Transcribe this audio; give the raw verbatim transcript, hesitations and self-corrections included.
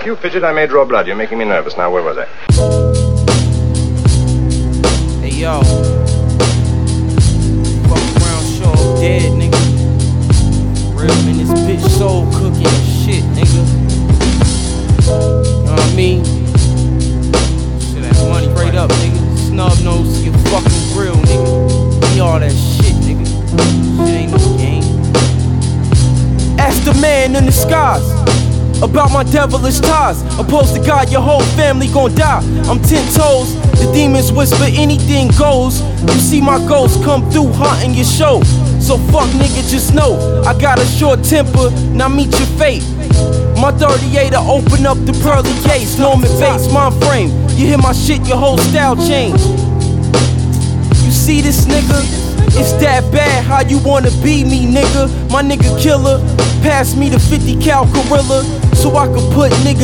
you fidget, I may draw blood. You're making me nervous. Now, where was I? Hey, yo. Fuck around, show up dead, nigga. Real in this bitch soul cooking and shit, nigga. You know what I mean? Shit, that money straight up, nigga. Snub nose to your fucking grill, nigga. Be all that shit, nigga. Shit ain't no game. Ask the man in the skies about my devilish ties. Opposed to God, your whole family gon' die. I'm ten toes, the demons whisper anything goes. You see my ghost come through haunting your show. So fuck nigga, just know I got a short temper, now meet your fate. My thirty-eight'll open up the pearly gates. Norman Bates, mind frame. You hear my shit, your whole style change. You see this nigga? It's that bad, how you wanna be me, nigga? My nigga killer, pass me the fifty cal gorilla, so I could put niggas